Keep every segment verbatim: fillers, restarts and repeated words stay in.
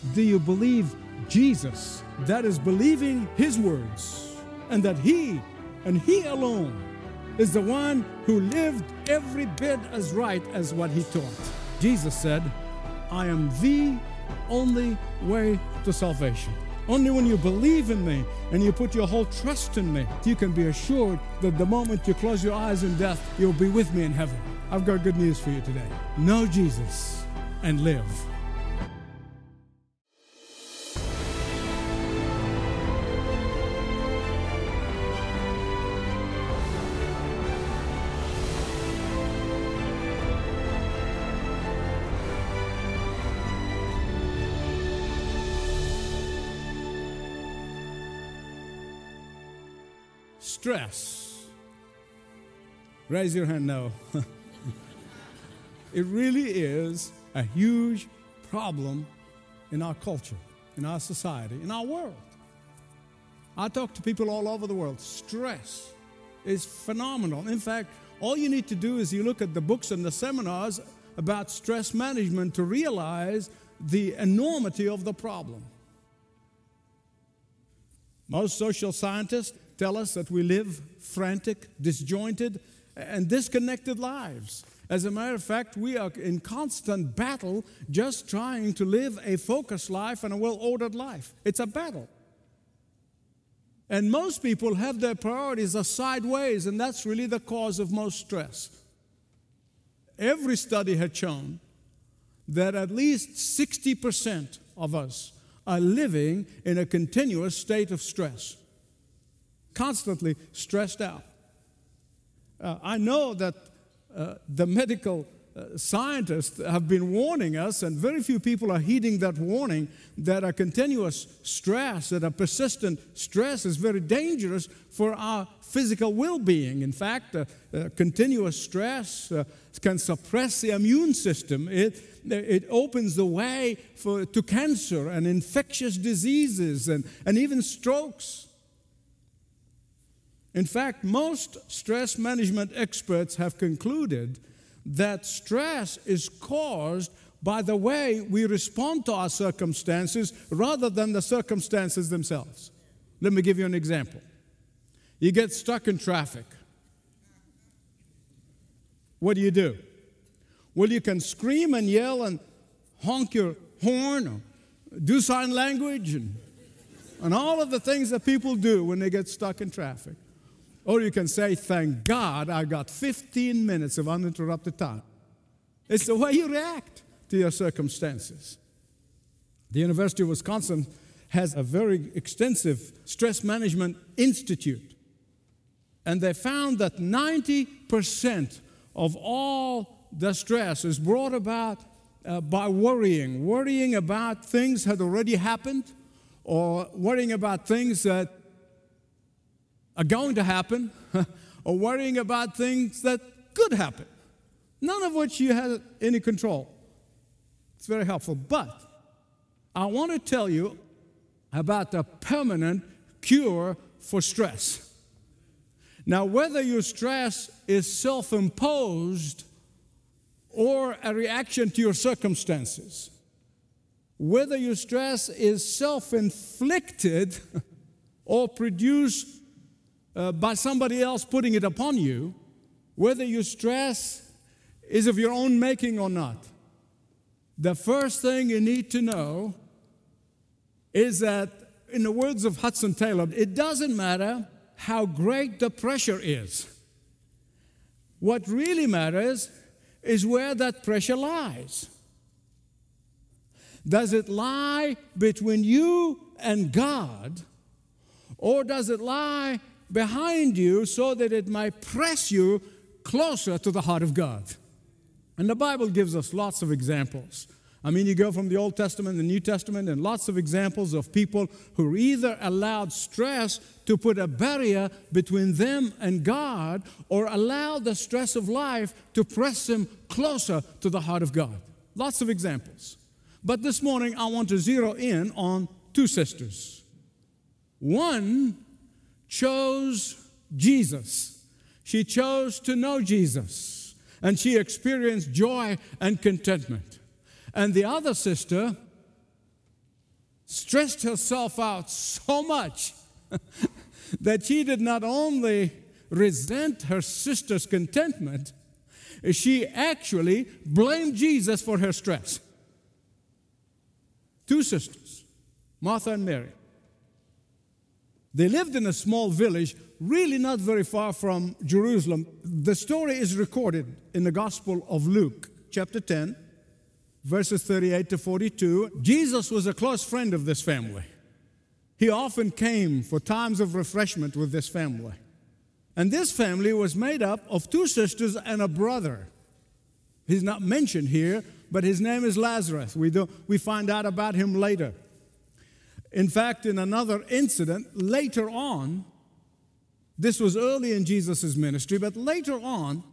Do you believe Jesus? That is believing His words, and that He, and He alone, is the one who lived every bit as right as what He taught. Jesus said, I am the only way to salvation. Only when you believe in me and you put your whole trust in me, you can be assured that the moment you close your eyes in death, you'll be with me in heaven. I've got good news for you today. Know Jesus and live. Stress. Raise your hand now. It really is a huge problem in our culture, in our society, in our world. I talk to people all over the world. Stress is phenomenal. In fact, all you need to do is you look at the books and the seminars about stress management to realize the enormity of the problem. Most social scientists tell us that we live frantic, disjointed, and disconnected lives. As a matter of fact, we are in constant battle just trying to live a focused life and a well-ordered life. It's a battle. And most people have their priorities are sideways, and that's really the cause of most stress. Every study had shown that at least sixty percent of us are living in a continuous state of stress. Constantly stressed out. Uh, I know that uh, the medical uh, scientists have been warning us, and very few people are heeding that warning, that a continuous stress, that a persistent stress is very dangerous for our physical well-being. In fact, uh, uh, continuous stress uh, can suppress the immune system. It, it opens the way for, to cancer and infectious diseases and, and even strokes. In fact, most stress management experts have concluded that stress is caused by the way we respond to our circumstances rather than the circumstances themselves. Let me give you an example. You get stuck in traffic. What do you do? Well, you can scream and yell and honk your horn or do sign language and, and all of the things that people do when they get stuck in traffic. Or you can say, thank God I got fifteen minutes of uninterrupted time. It's the way you react to your circumstances. The University of Wisconsin has a very extensive stress management institute. And they found that ninety percent of all the stress is brought about uh, by worrying. Worrying about things that already happened, or worrying about things that are going to happen, or worrying about things that could happen, none of which you had any control. It's very helpful. But I want to tell you about a permanent cure for stress. Now, whether your stress is self-imposed or a reaction to your circumstances, whether your stress is self-inflicted or produced Uh, by somebody else putting it upon you, whether your stress is of your own making or not, the first thing you need to know is that, in the words of Hudson Taylor, it doesn't matter how great the pressure is. What really matters is where that pressure lies. Does it lie between you and God, or does it lie behind you so that it might press you closer to the heart of God? And the Bible gives us lots of examples. I mean, you go from the Old Testament and the New Testament, and lots of examples of people who either allowed stress to put a barrier between them and God, or allowed the stress of life to press them closer to the heart of God. Lots of examples. But this morning, I want to zero in on two sisters. One chose Jesus. She chose to know Jesus, and she experienced joy and contentment. And the other sister stressed herself out so much that she did not only resent her sister's contentment, she actually blamed Jesus for her stress. Two sisters, Martha and Mary. They lived in a small village, really not very far from Jerusalem. The story is recorded in the Gospel of Luke, chapter ten, verses thirty-eight to forty-two. Jesus was a close friend of this family. He often came for times of refreshment with this family. And this family was made up of two sisters and a brother. He's not mentioned here, but his name is Lazarus. We, do, we find out about him later. In fact, in another incident, later on, this was early in Jesus' ministry, but later on,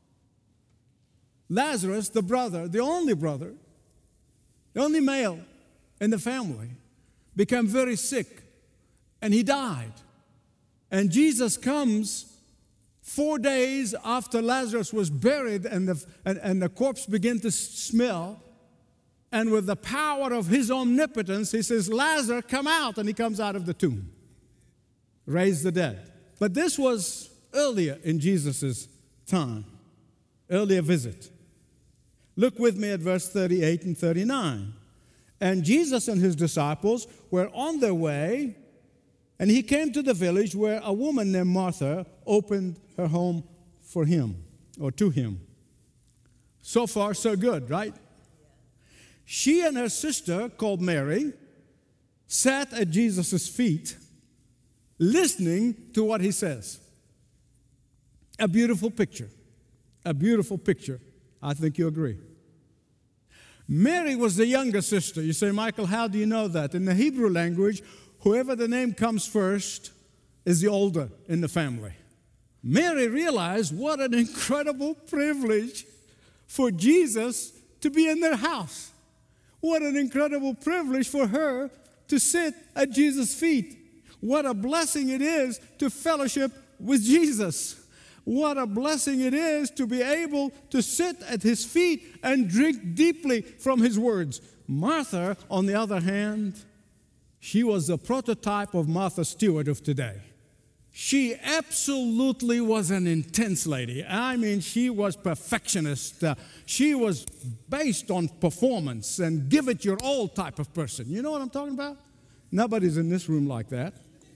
Lazarus, the brother, the only brother, the only male in the family, became very sick, and he died. And Jesus comes four days after Lazarus was buried, and the, and, and the corpse began to smell. And with the power of his omnipotence, he says, Lazarus, come out. And he comes out of the tomb, raised the dead. But this was earlier in Jesus' time, earlier visit. Look with me at verse thirty-eight and thirty-nine. And Jesus and his disciples were on their way, and he came to the village where a woman named Martha opened her home for him, or to him. So far, so good, right? She and her sister, called Mary, sat at Jesus' feet, listening to what he says. A beautiful picture. A beautiful picture. I think you agree. Mary was the younger sister. You say, Michael, how do you know that? In the Hebrew language, whoever the name comes first is the older in the family. Mary realized what an incredible privilege for Jesus to be in their house. What an incredible privilege for her to sit at Jesus' feet. What a blessing it is to fellowship with Jesus. What a blessing it is to be able to sit at his feet and drink deeply from his words. Martha, on the other hand, she was the prototype of Martha Stewart of today. She absolutely was an intense lady. I mean, she was perfectionist. Uh, she was based on performance and give it your all type of person. You know what I'm talking about? Nobody's in this room like that.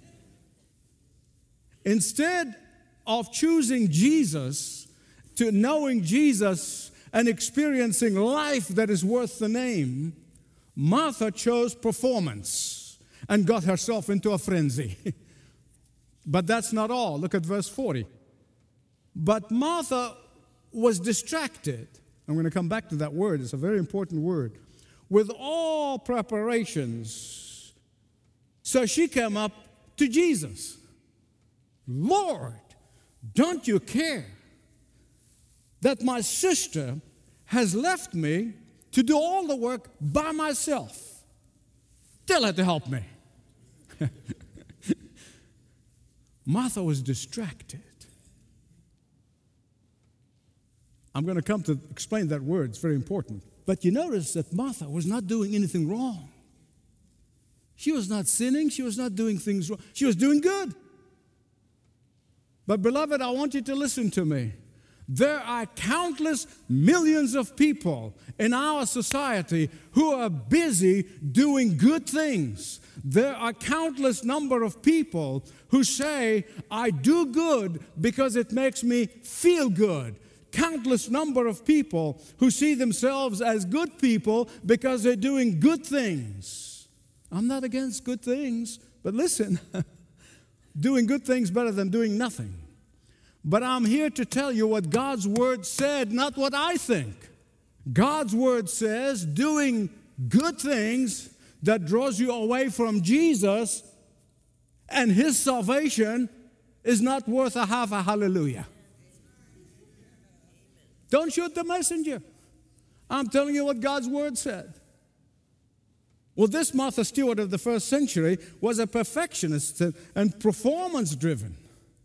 Instead of choosing Jesus, to knowing Jesus and experiencing life that is worth the name, Martha chose performance and got herself into a frenzy. But that's not all. Look at verse forty. But Martha was distracted. I'm going to come back to that word. It's a very important word. With all preparations. So she came up to Jesus. Lord, don't you care that my sister has left me to do all the work by myself? Tell her to help me. Martha was distracted. I'm going to come to explain that word. It's very important. But you notice that Martha was not doing anything wrong. She was not sinning. She was not doing things wrong. She was doing good. But beloved, I want you to listen to me. There are countless millions of people in our society who are busy doing good things. There are countless number of people who say, I do good because it makes me feel good. Countless number of people who see themselves as good people because they're doing good things. I'm not against good things, but listen, doing good things better than doing nothing. But I'm here to tell you what God's Word said, not what I think. God's Word says doing good things that draws you away from Jesus and His salvation is not worth a half a hallelujah. Don't shoot the messenger. I'm telling you what God's Word said. Well, this Martha Stewart of the first century was a perfectionist and performance-driven.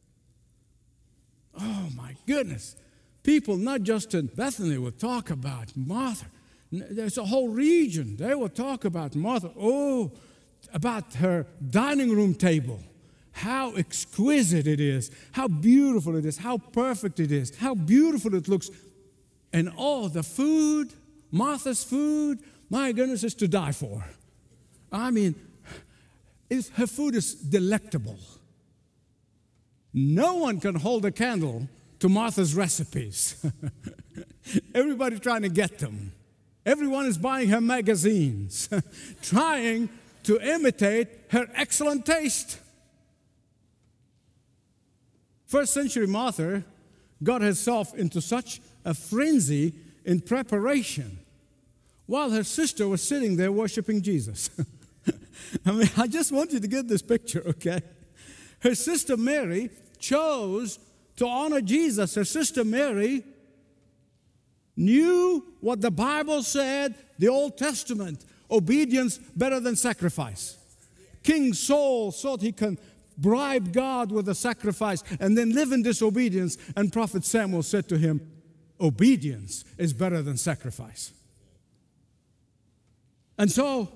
Oh, my goodness. People, not just in Bethany, would talk about Martha. There's a whole region. They would talk about Martha. Oh, about her dining room table. How exquisite it is, how beautiful it is, how perfect it is, how beautiful it looks. And all the food, Martha's food, my goodness, is to die for. I mean, it's, her food is delectable. No one can hold a candle to Martha's recipes. Everybody trying to get them. Everyone is buying her magazines, trying to imitate her excellent taste. First century Martha got herself into such a frenzy in preparation while her sister was sitting there worshiping Jesus. I mean, I just want you to get this picture, okay? Her sister Mary chose to honor Jesus. Her sister Mary knew what the Bible said, the Old Testament, obedience better than sacrifice. King Saul thought he can bribe God with a sacrifice and then live in disobedience, and Prophet Samuel said to him, obedience is better than sacrifice. And so,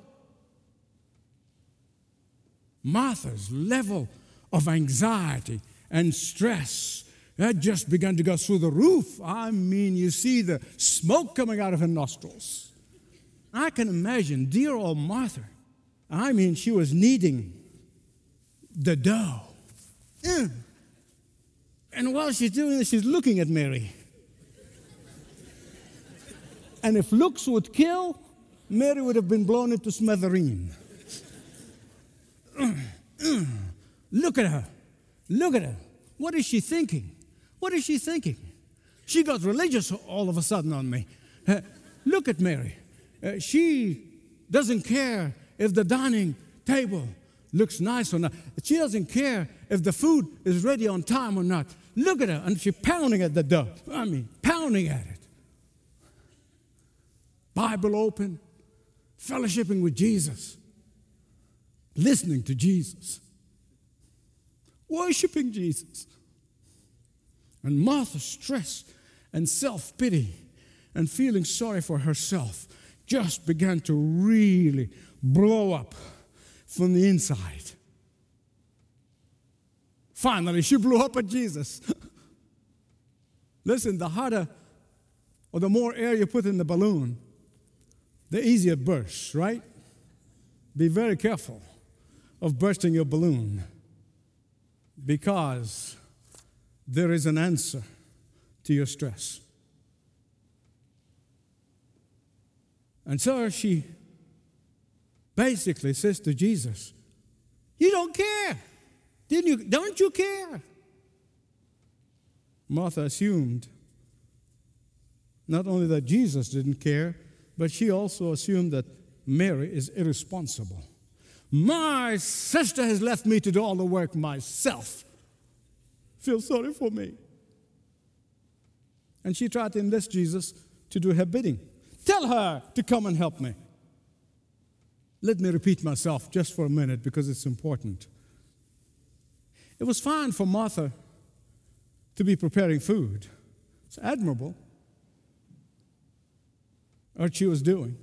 Martha's level of anxiety and stress had just begun to go through the roof. I mean, you see the smoke coming out of her nostrils. I can imagine dear old Martha. I mean, she was kneading the dough. Mm. And while she's doing this, she's looking at Mary. And if looks would kill, Mary would have been blown into smithereens. Mm. Mm. Look at her. Look at her. What is she thinking? What is she thinking? She got religious all of a sudden on me. Uh, look at Mary. Uh, she doesn't care if the dining table looks nice or not. She doesn't care if the food is ready on time or not. Look at her, and she's pounding at the dough. I mean, pounding at it. Bible open, fellowshipping with Jesus, listening to Jesus, worshiping Jesus. And Martha, stress and self-pity and feeling sorry for herself just began to really blow up from the inside. Finally, she blew up at Jesus. Listen, the harder or the more air you put in the balloon, the easier it bursts, right? Be very careful of bursting your balloon, because there is an answer to your stress. And so she basically says to Jesus, you don't care. Didn't you? Don't you care? Martha assumed not only that Jesus didn't care, but she also assumed that Mary is irresponsible. My sister has left me to do all the work myself. Feel sorry for me. And she tried to enlist Jesus to do her bidding. Tell her to come and help me. Let me repeat myself just for a minute because it's important. It was fine for Martha to be preparing food. It's admirable what she was doing.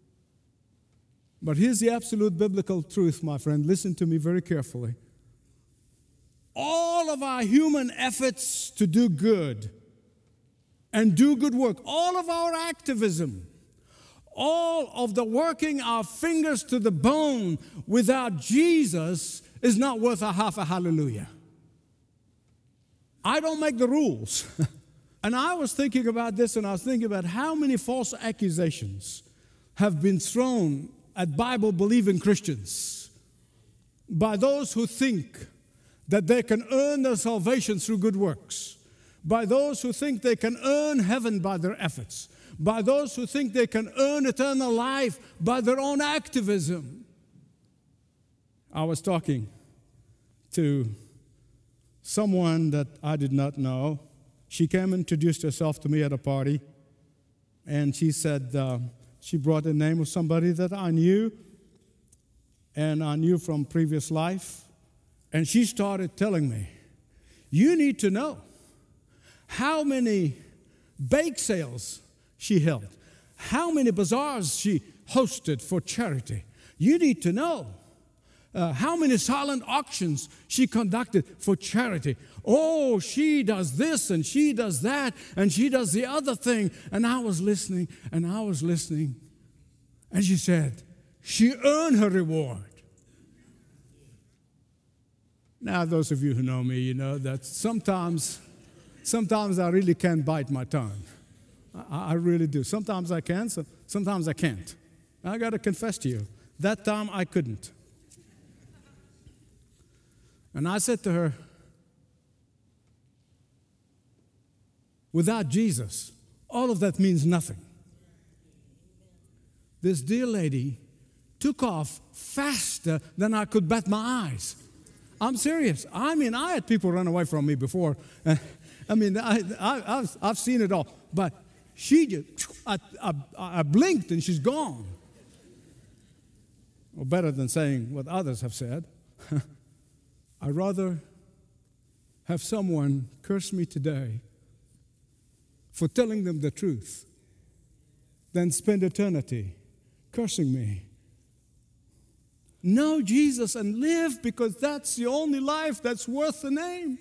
But here's the absolute biblical truth, my friend. Listen to me very carefully. All of our human efforts to do good and do good work, all of our activism, all of the working our fingers to the bone without Jesus is not worth a half a hallelujah. I don't make the rules. And I was thinking about this, and I was thinking about how many false accusations have been thrown at Bible-believing Christians by those who think that they can earn their salvation through good works, by those who think they can earn heaven by their efforts, by those who think they can earn eternal life by their own activism. I was talking to someone that I did not know. She came and introduced herself to me at a party, and she said uh, she brought the name of somebody that I knew, and I knew from previous life. And she started telling me, you need to know how many bake sales she held, how many bazaars she hosted for charity. You need to know uh, how many silent auctions she conducted for charity. Oh, she does this and she does that and she does the other thing. And I was listening and I was listening. And she said, she earned her reward. Now, those of you who know me, you know that sometimes, sometimes I really can't bite my tongue. I, I really do. Sometimes I can, so sometimes I can't. I got to confess to you, that time I couldn't. And I said to her, without Jesus, all of that means nothing. This dear lady took off faster than I could bat my eyes. I'm serious. I mean, I had people run away from me before. I mean, I, I, I've, I've seen it all. But she just, I, I, I blinked and she's gone. Well, better than saying what others have said. I'd rather have someone curse me today for telling them the truth than spend eternity cursing me. Know Jesus and live, because that's the only life that's worth the name.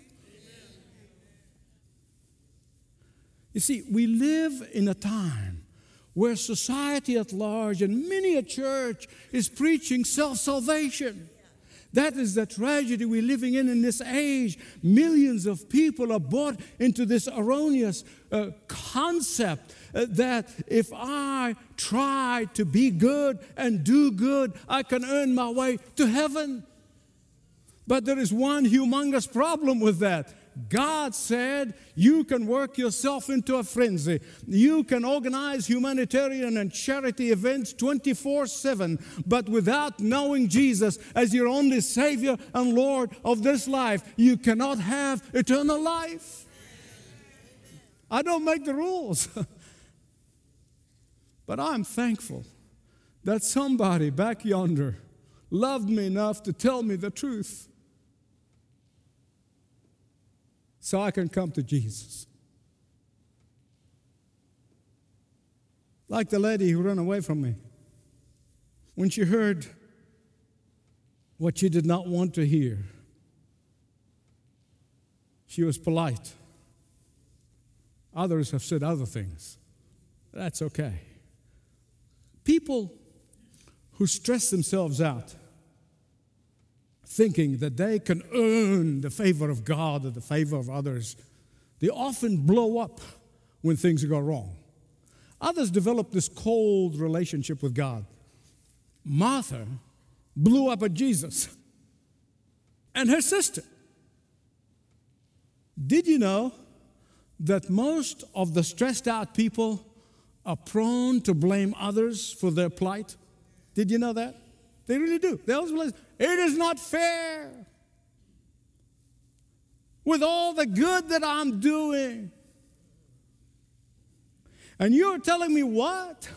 You see, we live in a time where society at large and many a church is preaching self-salvation. That is the tragedy we're living in in this age. Millions of people are bought into this erroneous uh, concept uh, that if I try to be good and do good, I can earn my way to heaven. But there is one humongous problem with that. God said you can work yourself into a frenzy. You can organize humanitarian and charity events twenty-four seven, but without knowing Jesus as your only Savior and Lord of this life, you cannot have eternal life. I don't make the rules. But I'm thankful that somebody back yonder loved me enough to tell me the truth, so I can come to Jesus. Like the lady who ran away from me. When she heard what she did not want to hear, she was polite. Others have said other things. That's okay. People who stress themselves out thinking that they can earn the favor of God or the favor of others, they often blow up when things go wrong. Others develop this cold relationship with God. Martha blew up at Jesus and her sister. Did you know that most of the stressed out people are prone to blame others for their plight? Did you know that? They really do. They always realize, it is not fair. With all the good that I'm doing. And you're telling me what?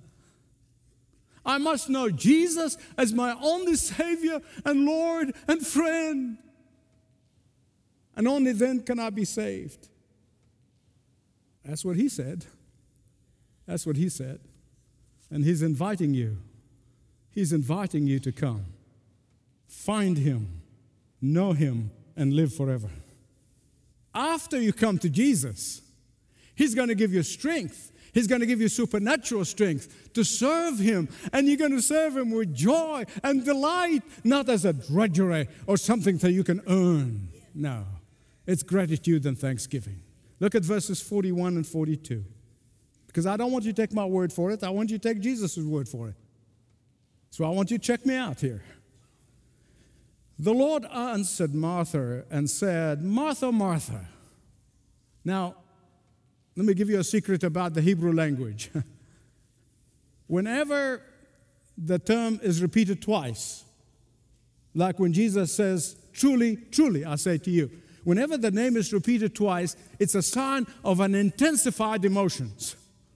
I must know Jesus as my only Savior and Lord and friend. And only then can I be saved. That's what he said. That's what he said. And he's inviting you. He's inviting you to come. Find him, know him, and live forever. After you come to Jesus, he's going to give you strength. He's going to give you supernatural strength to serve him. And you're going to serve him with joy and delight, not as a drudgery or something that you can earn. No, it's gratitude and thanksgiving. Look at verses forty-one and forty-two. Because I don't want you to take my word for it. I want you to take Jesus' word for it. So I want you to check me out here. The Lord answered Martha and said, Martha, Martha. Now, let me give you a secret about the Hebrew language. Whenever the term is repeated twice, like when Jesus says, truly, truly, I say to you, whenever the name is repeated twice, it's a sign of an intensified emotions.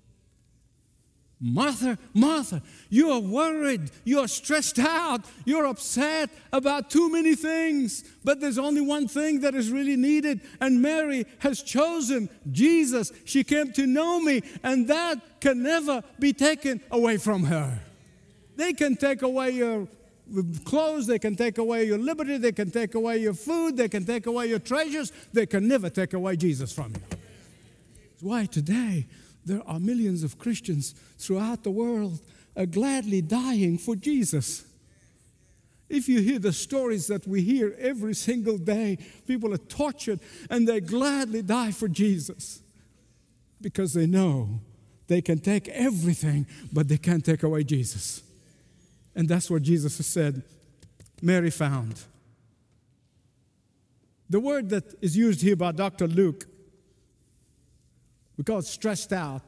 Martha, Martha, you are worried, you are stressed out, you're upset about too many things, but there's only one thing that is really needed, and Mary has chosen Jesus. She came to know me, and that can never be taken away from her. They can take away your clothes, they can take away your liberty, they can take away your food, they can take away your treasures. They can never take away Jesus from you. That's why today there are millions of Christians throughout the world are gladly dying for Jesus. If you hear the stories that we hear every single day, people are tortured and they gladly die for Jesus because they know they can take everything, but they can't take away Jesus. And that's what Jesus has said Mary found. The word that is used here by Doctor Luke, we call it stressed out.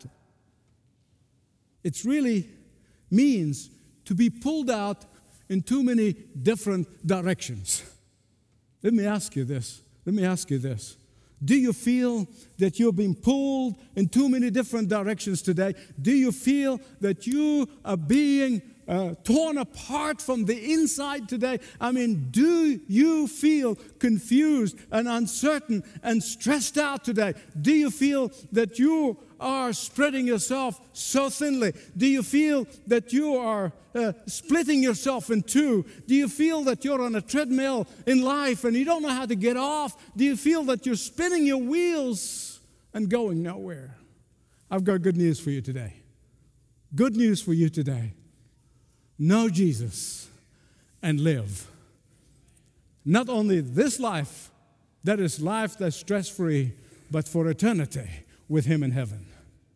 It really means to be pulled out in too many different directions. Let me ask you this. Let me ask you this. Do you feel that you're being pulled in too many different directions today? Do you feel that you are being uh, torn apart from the inside today? I mean, do you feel confused and uncertain and stressed out today? Do you feel that you are spreading yourself so thinly? Do you feel that you are uh, splitting yourself in two? Do you feel that you're on a treadmill in life and you don't know how to get off? Do you feel that you're spinning your wheels and going nowhere? I've got good news for you today. Good news for you today. Know Jesus and live. Not only this life, that is life that's stress-free, but for eternity with Him in heaven.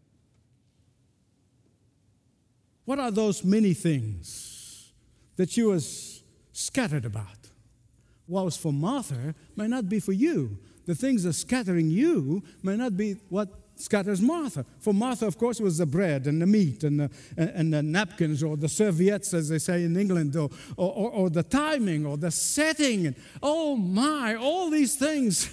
What are those many things that you was scattered about? What was for Martha may not be for you. The things that are scattering you may not be what scatters Martha. For Martha, of course, it was the bread and the meat and the, and the napkins or the serviettes, as they say in England, or, or, or the timing or the setting. And, oh my, all these things.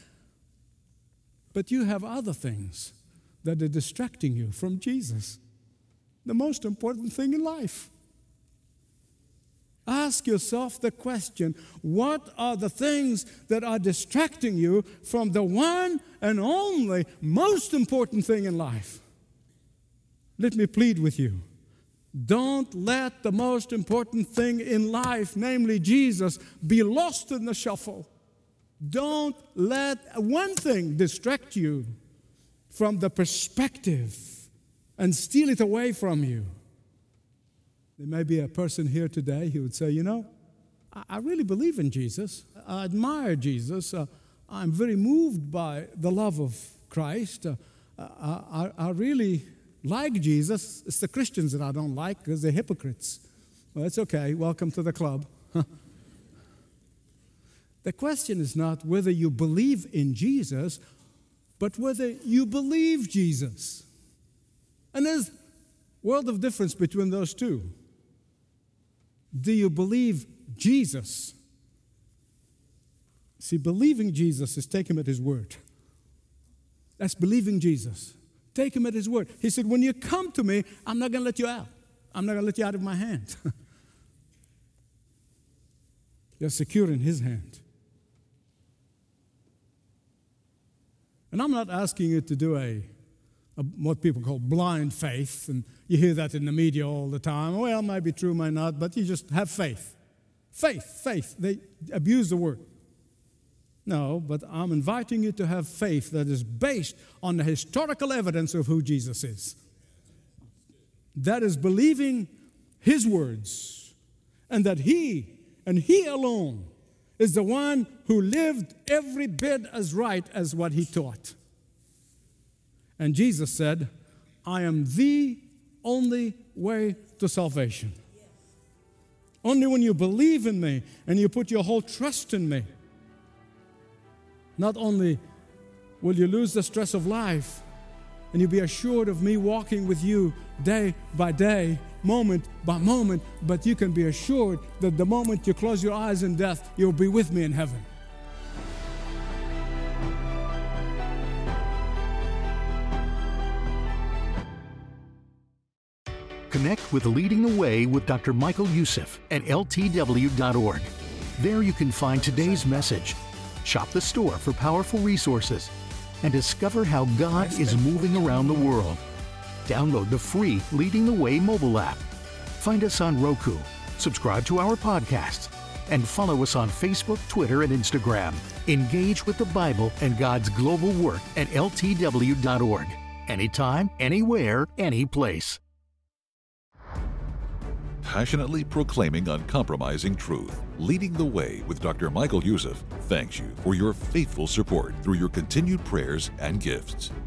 But you have other things that are distracting you from Jesus, the most important thing in life. Ask yourself the question, what are the things that are distracting you from the one and only most important thing in life? Let me plead with you. Don't let the most important thing in life, namely Jesus, be lost in the shuffle. Don't let one thing distract you from the perspective and steal it away from you. There may be a person here today who would say, you know, I, I really believe in Jesus. I admire Jesus. Uh, I'm very moved by the love of Christ. Uh, I, I, I really like Jesus. It's the Christians that I don't like because they're hypocrites. Well, it's okay. Welcome to the club. The question is not whether you believe in Jesus, but whether you believe Jesus. And there's a world of difference between those two. Do you believe Jesus? See, believing Jesus is take Him at His word. That's believing Jesus. Take Him at His word. He said, when you come to me, I'm not going to let you out. I'm not going to let you out of my hand. You're secure in His hand. And I'm not asking you to do a, a what people call blind faith, and you hear that in the media all the time. Well, it might be true, might not, but you just have faith. Faith, faith. They abuse the word. No, but I'm inviting you to have faith that is based on the historical evidence of who Jesus is. That is believing His words, and that He, and He alone, is the one who lived every bit as right as what He taught. And Jesus said, I am the only way to salvation. Only when you believe in me and you put your whole trust in me, not only will you lose the stress of life, and you'll be assured of me walking with you day by day, moment by moment, but you can be assured that the moment you close your eyes in death, you'll be with me in heaven. Connect with Leading the Way with Doctor Michael Youssef at L T W dot org. There you can find today's message, shop the store for powerful resources, and discover how God is moving around the world. Download the free Leading the Way mobile app. Find us on Roku, subscribe to our podcasts, and follow us on Facebook, Twitter, and Instagram. Engage with the Bible and God's global work at L T W dot org. Anytime, anywhere, any place. Passionately proclaiming uncompromising truth, Leading the Way with Doctor Michael Youssef thanks you for your faithful support through your continued prayers and gifts.